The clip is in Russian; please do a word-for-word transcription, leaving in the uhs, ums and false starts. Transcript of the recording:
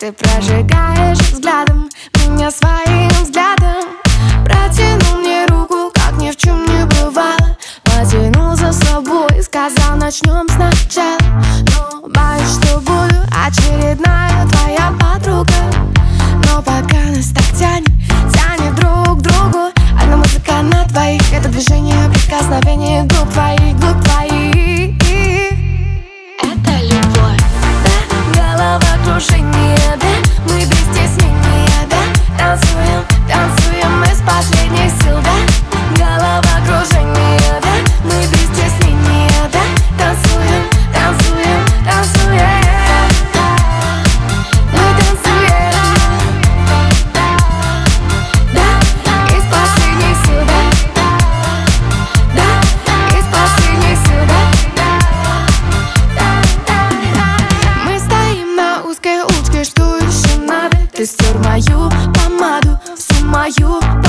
Ты прожигаешь взглядом меня своим взглядом. Протянул мне руку, как ни в чем не бывало. Потянул за собой, сказал, начнем сначала. Но боюсь, что буду очередная твоя подруга. Но пока нас так тянет, тянет друг к другу. Одна музыка на двоих, это движение, прикосновение губ твоих, губ твоих. Это любовь. Да, головокружение, да, мы без стеснения, да. Танцуем, танцуем из последних сил, да. Головокружение, да, мы без стеснения, да. Танцуем, танцуем, танцуем. Мы танцуем, да, из последних сил, да. Да, из последних сил, да. Мы стоим на узкой улочке, что еще надо? Ты стер мою помаду, всю мою